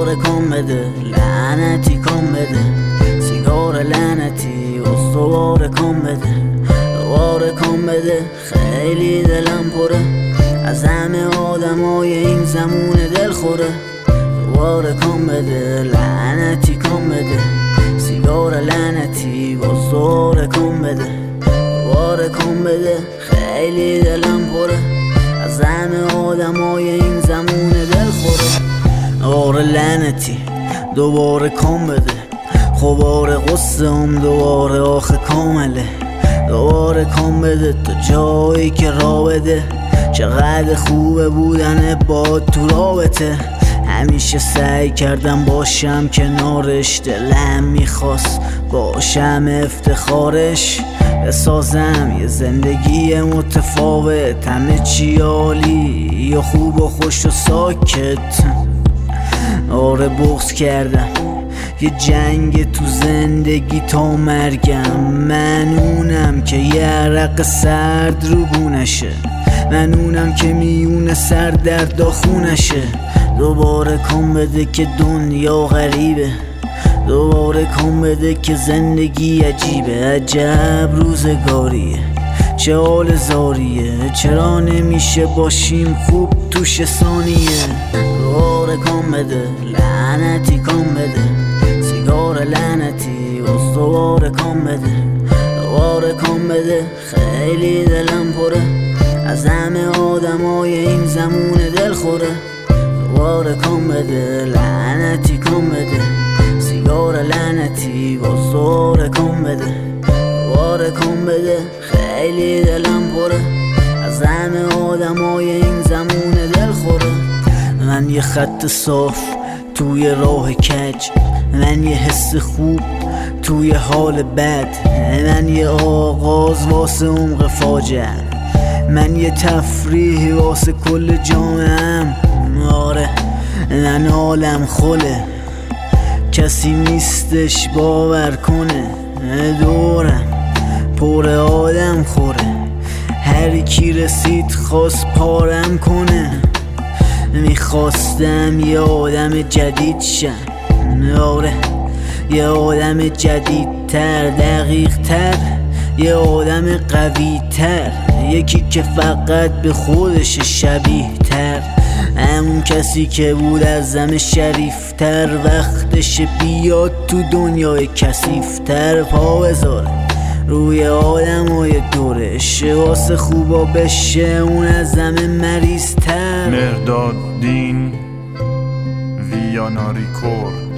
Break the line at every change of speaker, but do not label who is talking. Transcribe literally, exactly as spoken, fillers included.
دوباره کن بده، لعنتی کن بده، سیگار لعنتی باز دوباره کن بده، دوباره کن بده. خیلی دلم پره از همه آدمای این زمون دل خوره. دوباره کن بده، لعنتی کن بده، سیگار لعنتی باز دوباره کن بده، دوباره کن بده. خیلی دلم پره از همه آدمای این زمون دل خوره. آره لعنتی دوباره کن بده، خبار قصه هم دوباره آخه کامله. دوباره کن بده تا جایی که را بده، چقدر خوبه بودن با تو رابطه. همیشه سعی کردم باشم کنارش، دلم میخواست باشم افتخارش. بسازم یه زندگی متفاوت، همه چی عالی یا خوب و خوش و ساکت. آره بغض کردم یه جنگ تو زندگی تا مرگم. من اونم که یه عرق سرد رو بونشه، من اونم که میونه سر در داخونشه. دوباره کن بده که دنیا غریبه، دوباره کن بده که زندگی عجیبه. عجب روزگاریه، چه حال زاریه، چرا نمیشه باشیم خوب توش ثانیه. دوباره کن بده، لعنتی کن بده، سیگار لعنتی باز دوباره کن بده، دوباره کن بده. خیلی دلم پره از همه آدمای این زمون دل خوره. دوباره کن بده، لعنتی کن بده، سیگار لعنتی باز دوباره کن بده، دوباره کن بده. خیلی دلم پره از همه آدمای این زمون دل خوره. من یه خط صاف توی راه کج، من یه حس خوب توی حال بد، من یه آغاز واسه عمق فاجعه، من یه تفریح واسه کل جامعه‌ام. آره من حالم خله، کسی نیستش باور کنه. دورم پر آدم خوره، هر کی رسید خواست پارم کنه. میخواستم یه آدم جدید شم، آره یه آدم جدیدتر، دقیق تر، یه آدم قوی تر، یکی که فقط به خودش شبیه تر. همون کسی که بود از زم شریفتر، وقتش بیاد تو دنیای کثیفتر. پا بذاره روی آدمای دورش، واسه خوبا بشه اون از زم مریض تر.
مرداد دین، ویانا ریکورد.